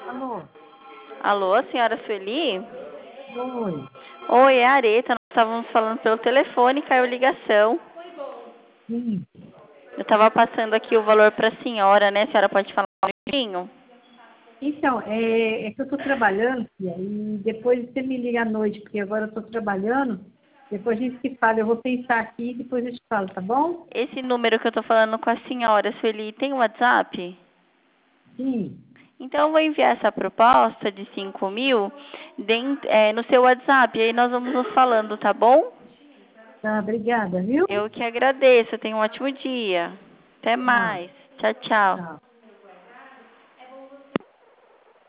Alô? Alô, senhora Sueli? Oi. Oi, é a Areta. Nós estávamos falando pelo telefone, caiu ligação. Sim. Eu estava passando aqui o valor para a senhora, né? A senhora pode falar um pouquinho? Então, é que eu estou trabalhando, filha, e depois você me liga à noite, porque agora eu estou trabalhando. Depois a gente se fala. Eu vou pensar aqui e depois eu te falo, tá bom? Esse número que eu estou falando com a senhora, Sueli, tem WhatsApp? Sim. Então, eu vou enviar essa proposta de 5.000 no seu WhatsApp. E aí nós vamos nos falando, tá bom? Tá, obrigada, viu? Eu que agradeço. Tenha um ótimo dia. Até Tchau. mais. Tchau, tchau. Tchau.